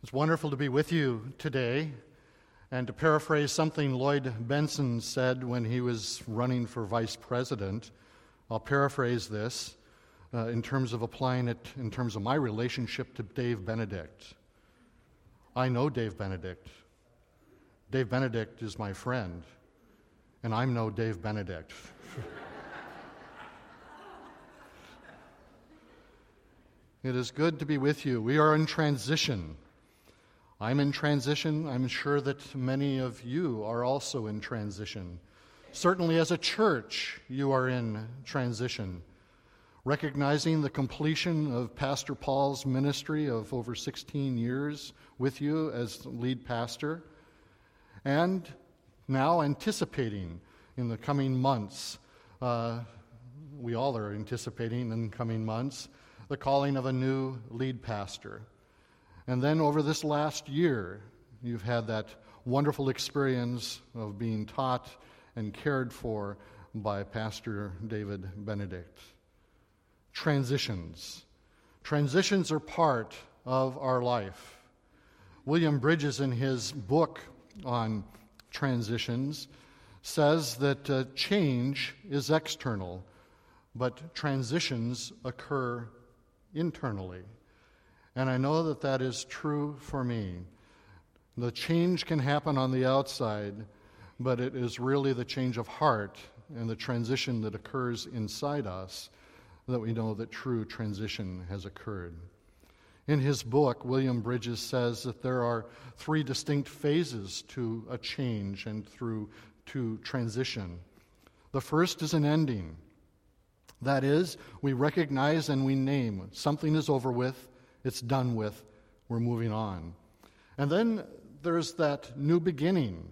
It's wonderful to be with you today, and to paraphrase something Lloyd Benson said when he was running for vice president, I'll paraphrase this in terms of applying it in terms of my relationship to Dave Benedict. I know Dave Benedict. Dave Benedict is my friend, and I'm no Dave Benedict. It is good to be with you. We are in transition. I'm in transition. I'm sure that many of you are also in transition. Certainly as a church, you are in transition. Recognizing the completion of Pastor Paul's ministry of over 16 years with you as lead pastor, and now anticipating in the coming months, we all are anticipating in coming months, the calling of a new lead pastor. And then over this last year, you've had that wonderful experience of being taught and cared for by Pastor David Benedict. Transitions. Transitions are part of our life. William Bridges, in his book on transitions, says that change is external, but transitions occur internally. And I know that that is true for me. The change can happen on the outside, but it is really the change of heart and the transition that occurs inside us that we know that true transition has occurred. In his book, William Bridges says that there are three distinct phases to a change and to transition. The first is an ending. That is, we recognize and we name something is over with, it's done with, we're moving on. And then there's that new beginning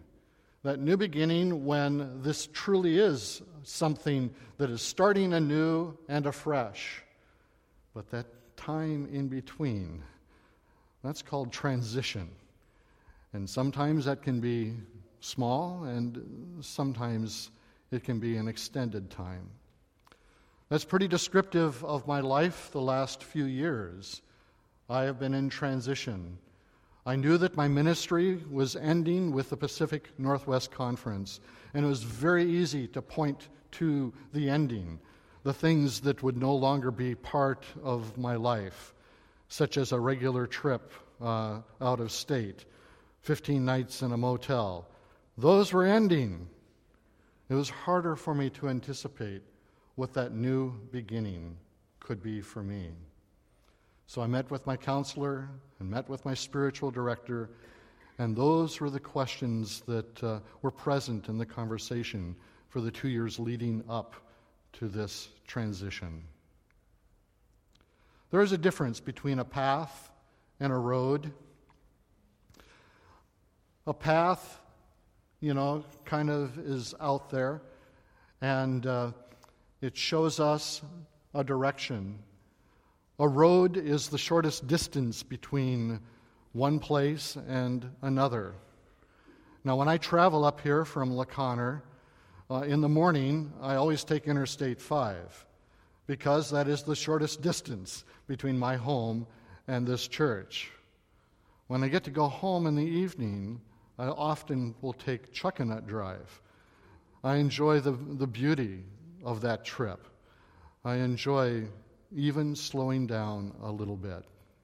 when this truly is something that is starting anew and afresh. But that time in between, that's called transition. And sometimes that can be small, and sometimes it can be an extended time. That's pretty descriptive of my life the last few years. I have been in transition. I knew that my ministry was ending with the Pacific Northwest Conference, and it was very easy to point to the ending, the things that would no longer be part of my life, such as a regular trip out of state, 15 nights in a motel. Those were ending. It was harder for me to anticipate what that new beginning could be for me. So I met with my counselor and met with my spiritual director, and those were the questions that were present in the conversation for the 2 years leading up to this transition. There is a difference between a path and a road. A path, kind of is out there, and it shows us a direction. A road is the shortest distance between one place and another. Now, when I travel up here from La Conner, in the morning, I always take Interstate 5 because that is the shortest distance between my home and this church. When I get to go home in the evening, I often will take Chuckanut Drive. I enjoy the beauty of that trip. I enjoy even slowing down a little bit.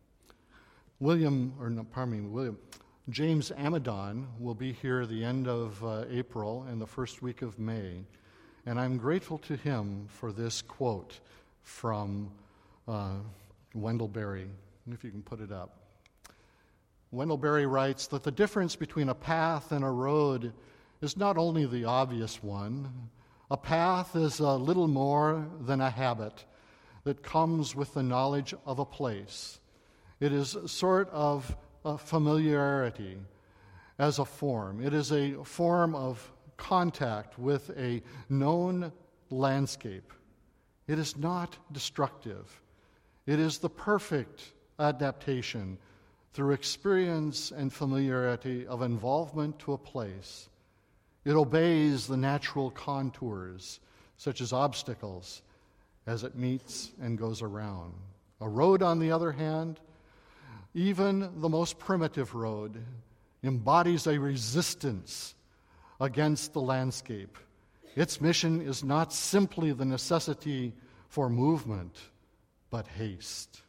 James Amadon will be here the end of April and the first week of May, and I'm grateful to him for this quote from Wendell Berry, if you can put it up. Wendell Berry writes that the difference between a path and a road is not only the obvious one. A path is a little more than a habit that comes with the knowledge of a place. It is sort of a familiarity as a form. It is a form of contact with a known landscape. It is not destructive. It is the perfect adaptation through experience and familiarity of involvement to a place. It obeys the natural contours, such as obstacles, as it meets and goes around. A road, on the other hand, Even the most primitive road embodies a resistance against the landscape. Its mission is not simply the necessity for movement, but haste.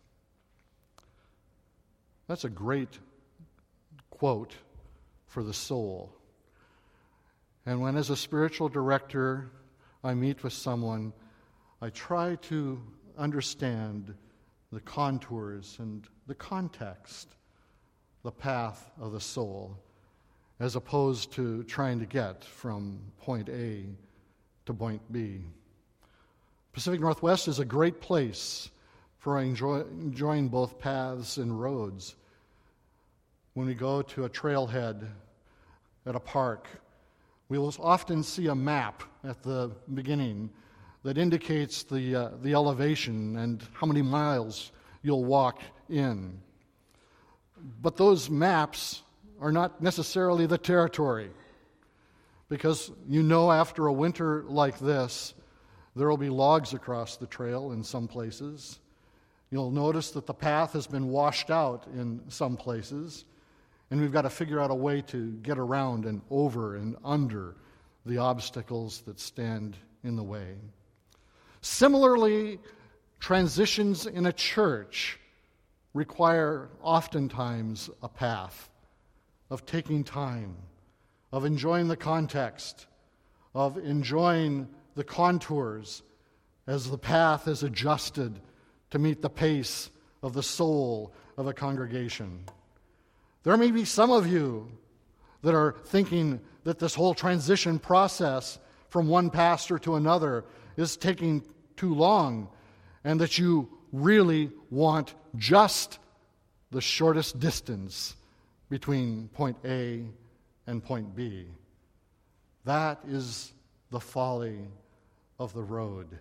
That's a great quote for the soul. And when, as a spiritual director, I meet with someone, I try to understand the contours and the context, the path of the soul, as opposed to trying to get from point A to point B. Pacific Northwest is a great place for enjoying both paths and roads. When we go to a trailhead at a park, we will often see a map at the beginning that indicates the elevation and how many miles you'll walk in. But those maps are not necessarily the territory, because you know after a winter like this, there will be logs across the trail in some places. You'll notice that the path has been washed out in some places, and we've got to figure out a way to get around and over and under the obstacles that stand in the way. Similarly, transitions in a church require oftentimes a path of taking time, of enjoying the context, of enjoying the contours as the path is adjusted to meet the pace of the soul of a congregation. There may be some of you that are thinking that this whole transition process from one pastor to another is taking too long, and that you really want just the shortest distance between point A and point B. That is the folly of the road.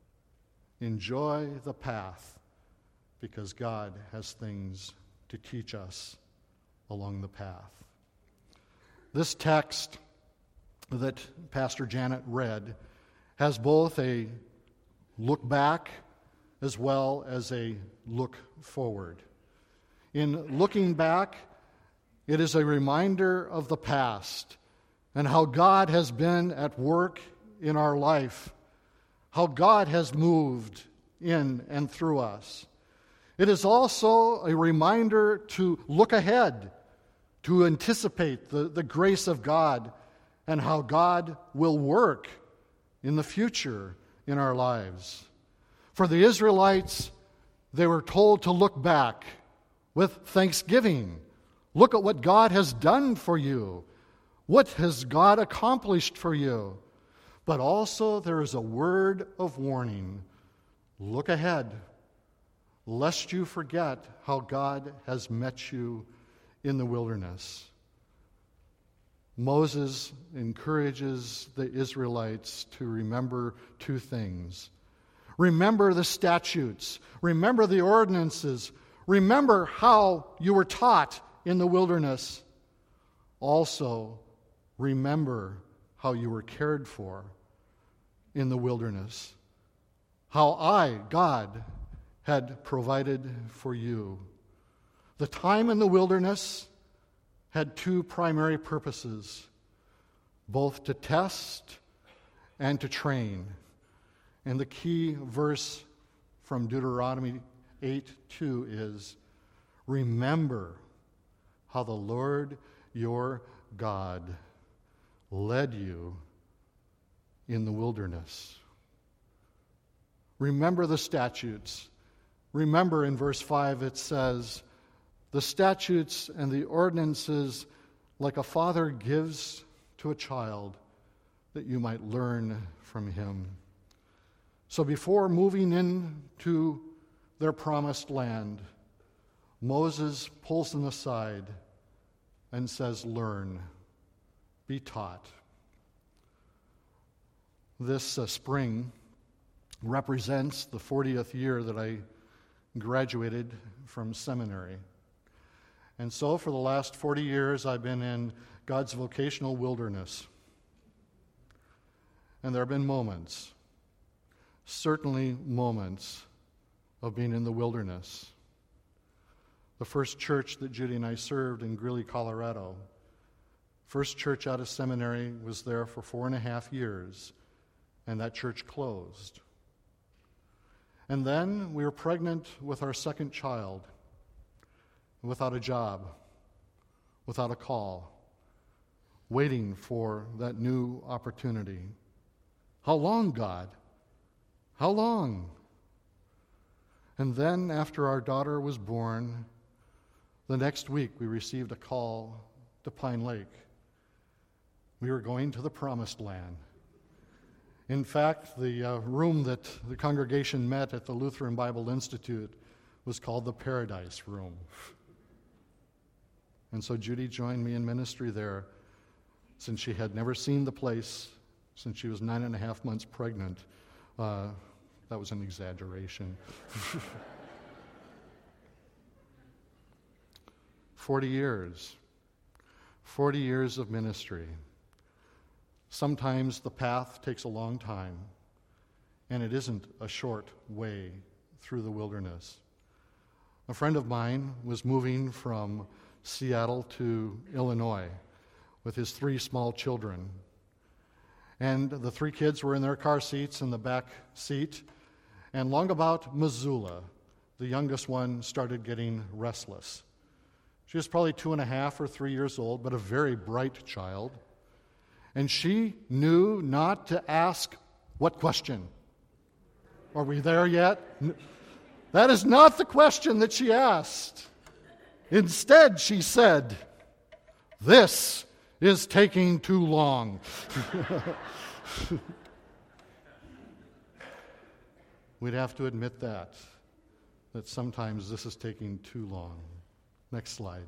Enjoy the path, because God has things to teach us along the path. This text that Pastor Janet read has both a look back as well as a look forward. In looking back, it is a reminder of the past and how God has been at work in our life, how God has moved in and through us. It is also a reminder to look ahead, to anticipate the grace of God and how God will work in the future in our lives. For the Israelites, they were told to look back with thanksgiving. Look at what God has done for you. What has God accomplished for you? But also there is a word of warning. Look ahead, lest you forget how God has met you in the wilderness. Moses encourages the Israelites to remember two things. Remember the statutes. Remember the ordinances. Remember how you were taught in the wilderness. Also, remember how you were cared for in the wilderness. How I, God, had provided for you. The time in the wilderness had two primary purposes, both to test and to train. And the key verse from Deuteronomy 8:2 is, remember how the Lord your God led you in the wilderness. Remember the statutes. Remember in verse 5 it says, the statutes and the ordinances like a father gives to a child, that you might learn from him. So before moving into their promised land, Moses pulls them aside and says, learn, be taught. This spring represents the 40th year that I graduated from seminary. And so for the last 40 years, I've been in God's vocational wilderness. And there have been moments, certainly moments, of being in the wilderness. the first church that Judy and I served in Greeley, Colorado. First church out of seminary, was there for 4.5 years, and that church closed. And then we were pregnant with our second child, without a job, without a call, waiting for that new opportunity. How long, God? How long? And then, after our daughter was born, the next week we received a call to Pine Lake. We were going to the Promised Land. In fact, the room that the congregation met at the Lutheran Bible Institute was called the Paradise Room. And so Judy joined me in ministry there, since she had never seen the place since she was 9.5 months pregnant. That was an exaggeration. 40 years. 40 years of ministry. Sometimes the path takes a long time, and it isn't a short way through the wilderness. A friend of mine was moving from Seattle to Illinois with his 3 small children. And the 3 kids were in their car seats in the back seat. And long about Missoula, the youngest one started getting restless. She was probably 2.5 or 3 years old, but a very bright child. And she knew not to ask, what question? Are we there yet? That is not the question that she asked. Instead, she said, "This is taking too long." We'd have to admit that sometimes this is taking too long. Next slide.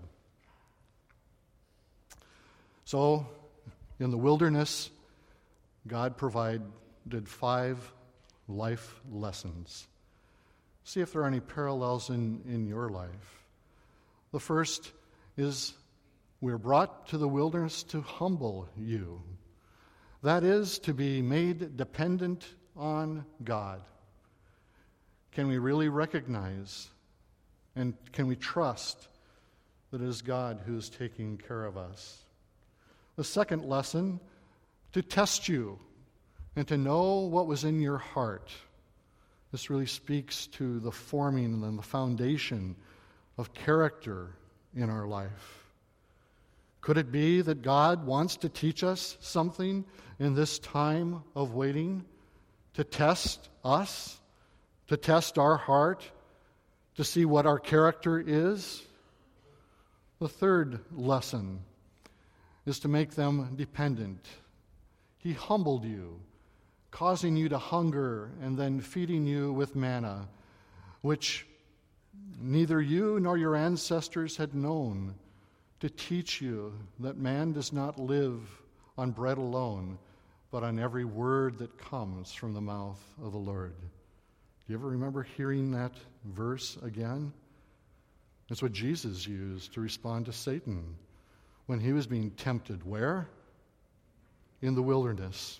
So, in the wilderness, God provided 5 life lessons. See if there are any parallels in your life. The first is, we're brought to the wilderness to humble you. That is, to be made dependent on God. Can we really recognize and can we trust that it is God who is taking care of us? The second lesson, to test you and to know what was in your heart. This really speaks to the forming and the foundation of character in our life. Could it be that God wants to teach us something in this time of waiting, to test us, to test our heart, to see what our character is? The third lesson is to make them dependent. He humbled you, causing you to hunger and then feeding you with manna, which neither you nor your ancestors had known, to teach you that man does not live on bread alone, but on every word that comes from the mouth of the Lord. Do you ever remember hearing that verse again? It's what Jesus used to respond to Satan when he was being tempted. Where? In the wilderness.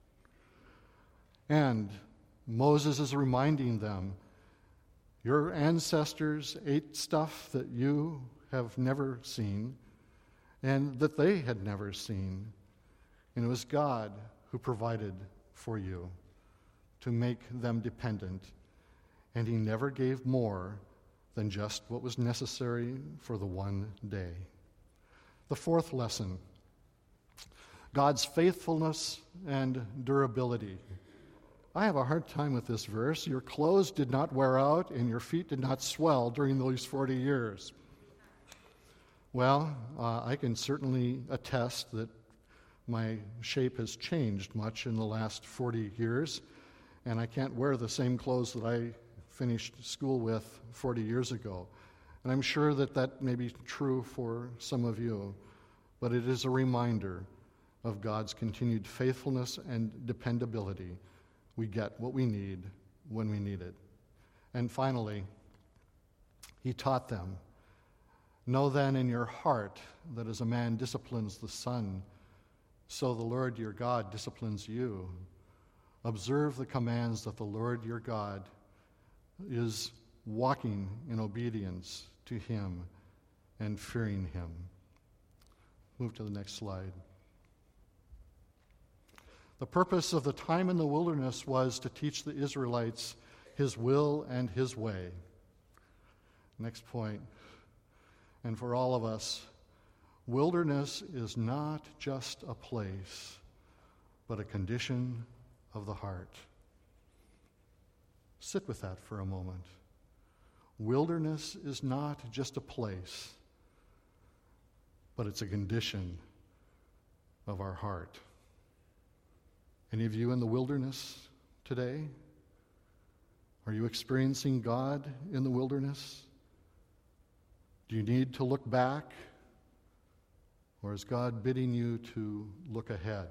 And Moses is reminding them, your ancestors ate stuff that you have never seen and that they had never seen. And it was God who provided for you to make them dependent. And he never gave more than just what was necessary for the one day. The fourth lesson, God's faithfulness and durability. I have a hard time with this verse. Your clothes did not wear out and your feet did not swell during those 40 years. Well, I can certainly attest that my shape has changed much in the last 40 years, and I can't wear the same clothes that I finished school with 40 years ago. And I'm sure that may be true for some of you, but it is a reminder of God's continued faithfulness and dependability. We get what we need when we need it. And finally, he taught them, know then in your heart that as a man disciplines the son, so the Lord your God disciplines you. Observe the commands that the Lord your God is walking in obedience to Him and fearing Him. Move to the next slide. The purpose of the time in the wilderness was to teach the Israelites His will and His way. Next point. And for all of us, wilderness is not just a place, but a condition of the heart. Sit with that for a moment. Wilderness is not just a place, but it's a condition of our heart. Any of you in the wilderness today? Are you experiencing God in the wilderness? Do you need to look back? Or is God bidding you to look ahead?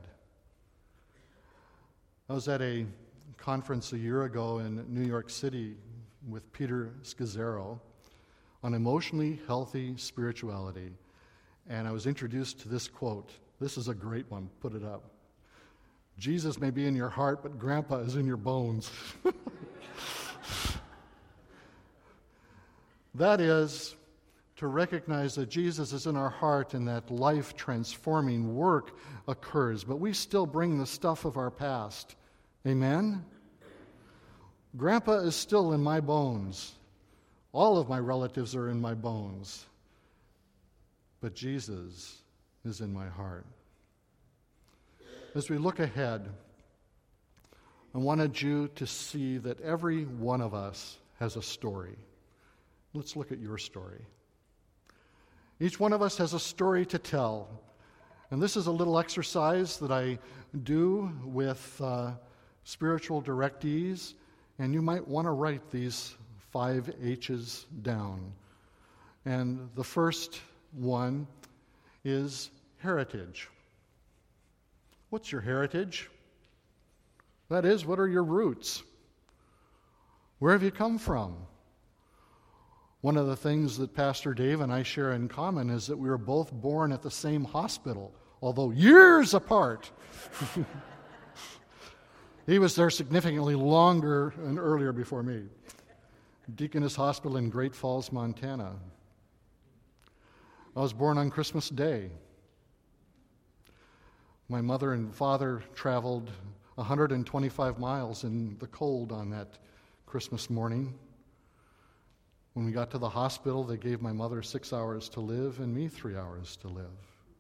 I was at a conference a year ago in New York City with Peter Scazzaro on emotionally healthy spirituality. And I was introduced to this quote. This is a great one. Put it up. Jesus may be in your heart, but Grandpa is in your bones. That is to recognize that Jesus is in our heart and that life-transforming work occurs, but we still bring the stuff of our past. Amen? Grandpa is still in my bones. All of my relatives are in my bones. But Jesus is in my heart. As we look ahead, I wanted you to see that every one of us has a story. Let's look at your story. Each one of us has a story to tell. And this is a little exercise that I do with spiritual directees, and you might want to write these 5 H's down. And the first one is heritage. What's your heritage? That is, what are your roots? Where have you come from? One of the things that Pastor Dave and I share in common is that we were both born at the same hospital, although years apart. He was there significantly longer and earlier before me. Deaconess Hospital in Great Falls, Montana. I was born on Christmas Day. My mother and father traveled 125 miles in the cold on that Christmas morning. When we got to the hospital, they gave my mother 6 hours to live and me 3 hours to live.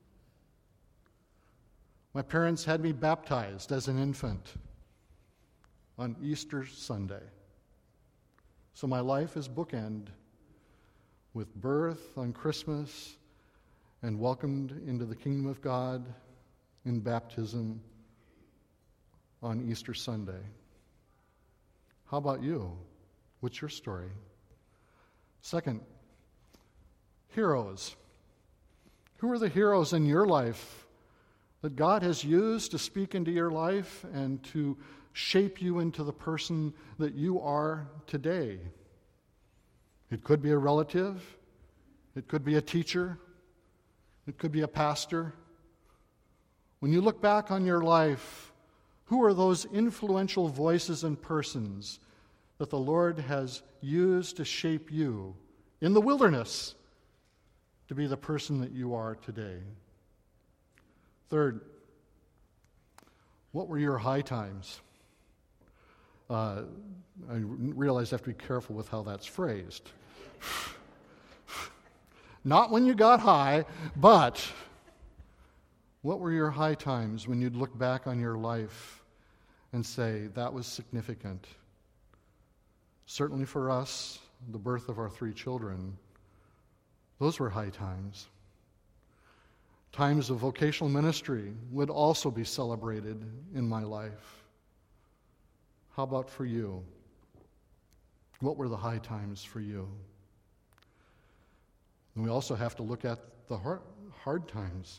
My parents had me baptized as an infant on Easter Sunday. So my life is bookend with birth on Christmas and welcomed into the kingdom of God in baptism on Easter Sunday. How about you? What's your story? Second, heroes. Who are the heroes in your life that God has used to speak into your life and to shape you into the person that you are today? It could be a relative. It could be a teacher. It could be a pastor. When you look back on your life, who are those influential voices and persons that the Lord has used to shape you in the wilderness to be the person that you are today? Third, what were your high times? I realize I have to be careful with how that's phrased. Not when you got high, but what were your high times when you'd look back on your life and say, that was significant? Certainly for us, the birth of our 3 children, those were high times. Times of vocational ministry would also be celebrated in my life. How about for you? What were the high times for you? And we also have to look at the hard times.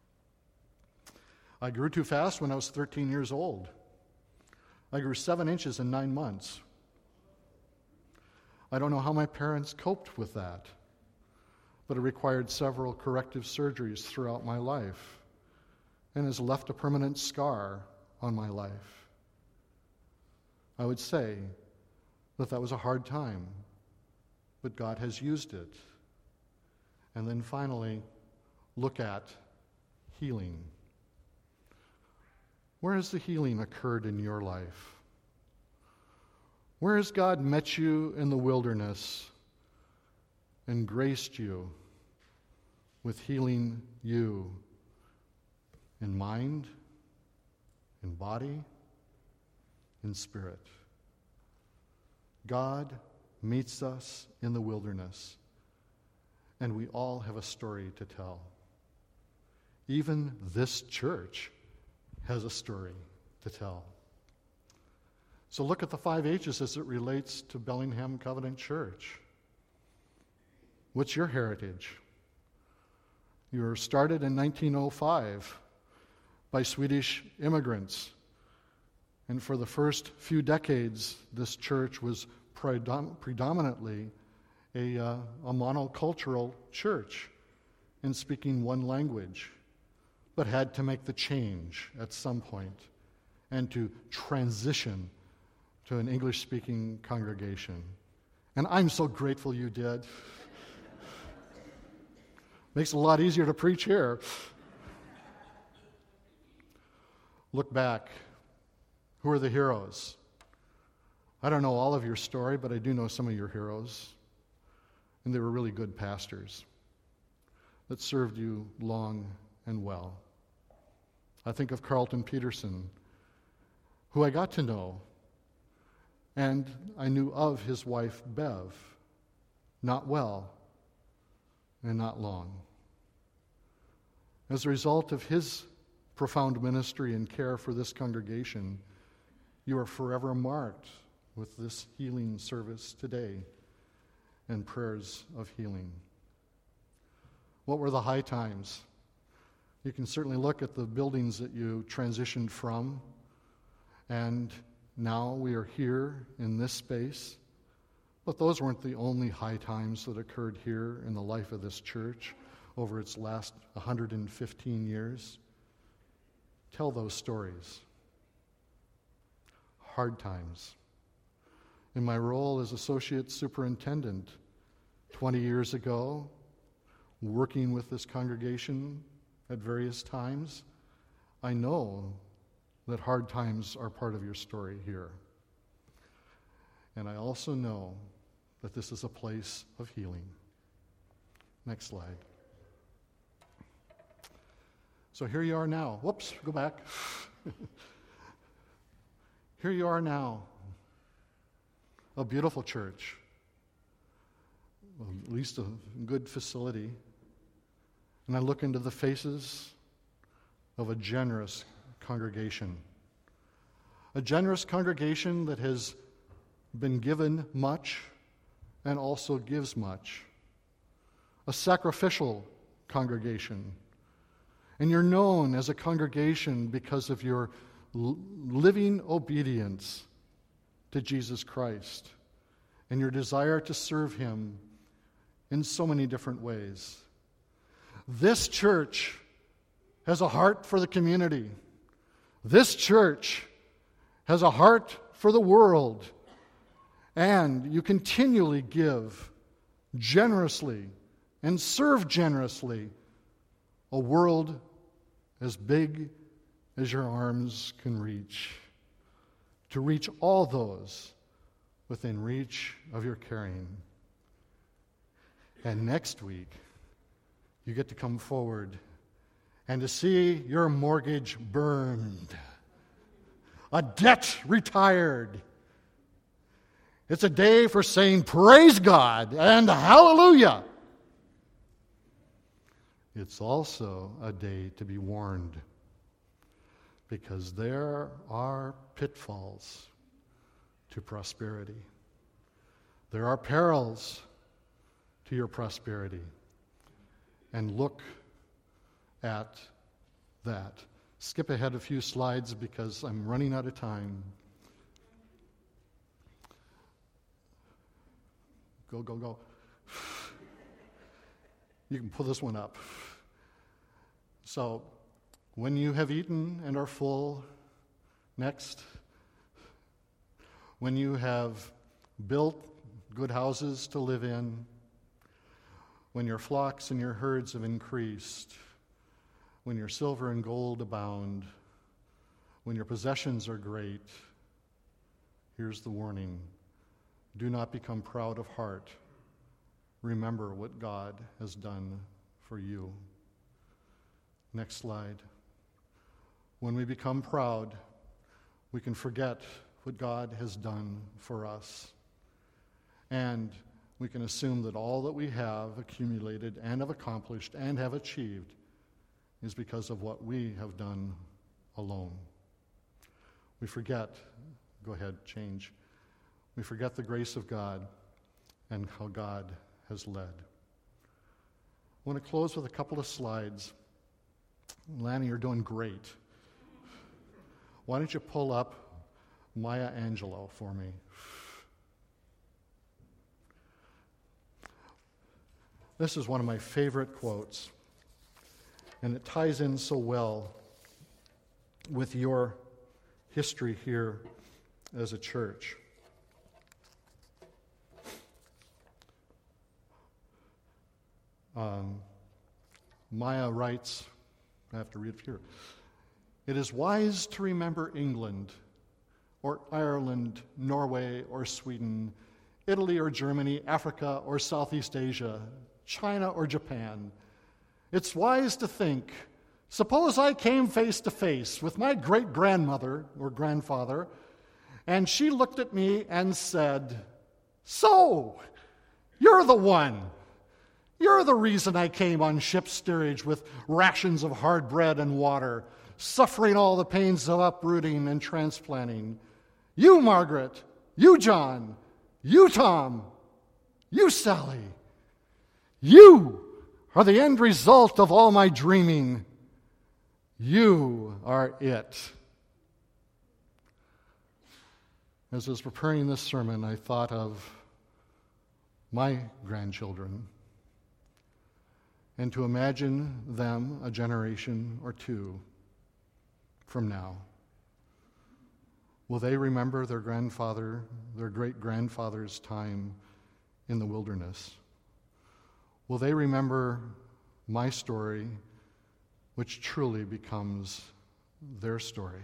I grew too fast when I was 13 years old. I grew 7 inches in 9 months. I don't know how my parents coped with that, but it required several corrective surgeries throughout my life and has left a permanent scar on my life. I would say that was a hard time, but God has used it And then finally, look at healing. Where has the healing occurred in your life? Where has God met you in the wilderness and graced you with healing you in mind, in body, in spirit? God meets us in the wilderness, and we all have a story to tell. Even this church has a story to tell. So look at the 5 H's as it relates to Bellingham Covenant Church. What's your heritage? You were started in 1905 by Swedish immigrants. And for the first few decades, this church was predominantly a monocultural church in speaking one language, but had to make the change at some point and to transition to an English-speaking congregation. And I'm so grateful you did. Makes it a lot easier to preach here. Look back. Who are the heroes? I don't know all of your story, but I do know some of your heroes. And they were really good pastors that served you long and well. I think of Carlton Peterson, who I got to know, and I knew of his wife, Bev, not well and not long. As a result of his profound ministry and care for this congregation, you are forever marked with this healing service today and prayers of healing. What were the high times? You can certainly look at the buildings that you transitioned from, and now we are here in this space. But those weren't the only high times that occurred here in the life of this church over its last 115 years. Tell those stories. Hard times. In my role as associate superintendent 20 years ago, working with this congregation at various times, I know that hard times are part of your story here. And I also know that this is a place of healing. Next slide. So here you are now. Whoops, go back. Here you are now. A beautiful church. Well, at least a good facility. And I look into the faces of a generous congregation. A generous congregation that has been given much and also gives much. A sacrificial congregation. And you're known as a congregation because of your living obedience to Jesus Christ and your desire to serve Him in so many different ways. This church has a heart for the community. This church has a heart for the world. And you continually give generously and serve generously a world as big as your arms can reach, to reach all those within reach of your caring. And next week, you get to come forward and to see your mortgage burned, a debt retired. It's a day for saying praise God and hallelujah. It's also a day to be warned, because there are pitfalls to prosperity. There are perils to your prosperity. And look at that. Skip ahead a few slides because I'm running out of time. Go, go, go. You can pull this one up. So, when you have eaten and are full, next. When you have built good houses to live in. when your flocks and your herds have increased, when your silver and gold abound, when your possessions are great, here's the warning. Do not become proud of heart. Remember what God has done for you. Next slide. When we become proud, we can forget what God has done for us. And we can assume that all that we have accumulated and have accomplished and have achieved is because of what we have done alone. We forget, go ahead, change. We forget the grace of God and how God has led. I want to close with a couple of slides. Lanny, you're doing great. Why don't you pull up Maya Angelou for me? This is one of my favorite quotes, and it ties in so well with your history here as a church. Maya writes, I have to read it here. It is wise to remember England, or Ireland, Norway, or Sweden, Italy or Germany, Africa or Southeast Asia, China or Japan. It's wise to think, suppose I came face to face with my great-grandmother or grandfather, and she looked at me and said, "So, you're the one. You're the reason I came on ship's steerage with rations of hard bread and water, suffering all the pains of uprooting and transplanting. You, Margaret, you, John, you, Tom, you, Sally, you are the end result of all my dreaming. You are it." As I was preparing this sermon, I thought of my grandchildren, and to imagine them a generation or two from now. Will they remember their grandfather, their great-grandfather's time in the wilderness? Will they remember my story, which truly becomes their story?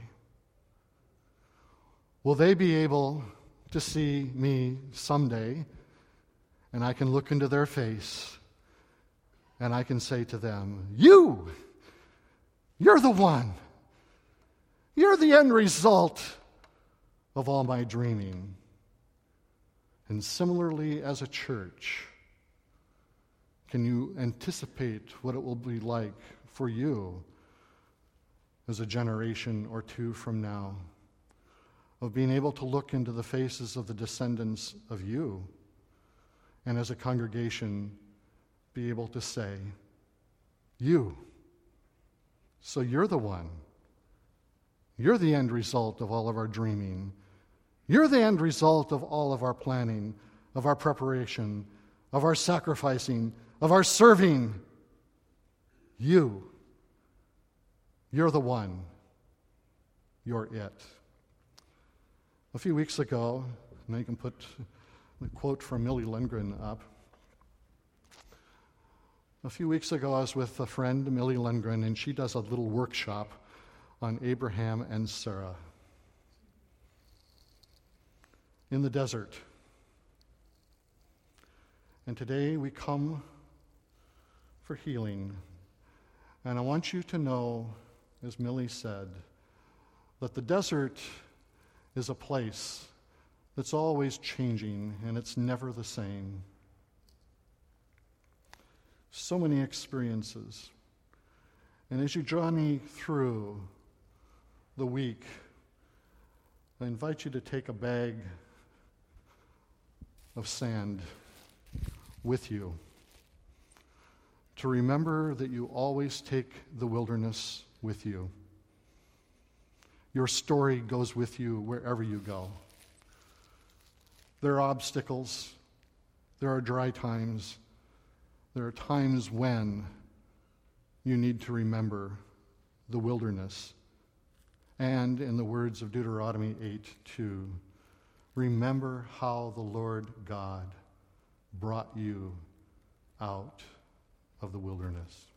Will they be able to see me someday, and I can look into their face, and I can say to them, you're the one. You're the end result of all my dreaming. And similarly, as a church, can you anticipate what it will be like for you as a generation or two from now, of being able to look into the faces of the descendants of you, and as a congregation be able to say, so you're the one. You're the end result of all of our dreaming. You're the end result of all of our planning, of our preparation, of our sacrificing, of our serving. You're the one. You're it. A few weeks ago, and you can put the quote from Millie Lundgren up. A few weeks ago, I was with a friend, Millie Lundgren, and she does a little workshop on Abraham and Sarah in the desert. And today we come for healing. And I want you to know, as Millie said, that the desert is a place that's always changing and it's never the same. So many experiences. And as you journey through the week, I invite you to take a bag of sand with you, to remember that you always take the wilderness with you. Your story goes with you wherever you go. There are obstacles. There are dry times. There are times when you need to remember the wilderness. And in the words of Deuteronomy 8:2, remember how the Lord God brought you out of the wilderness.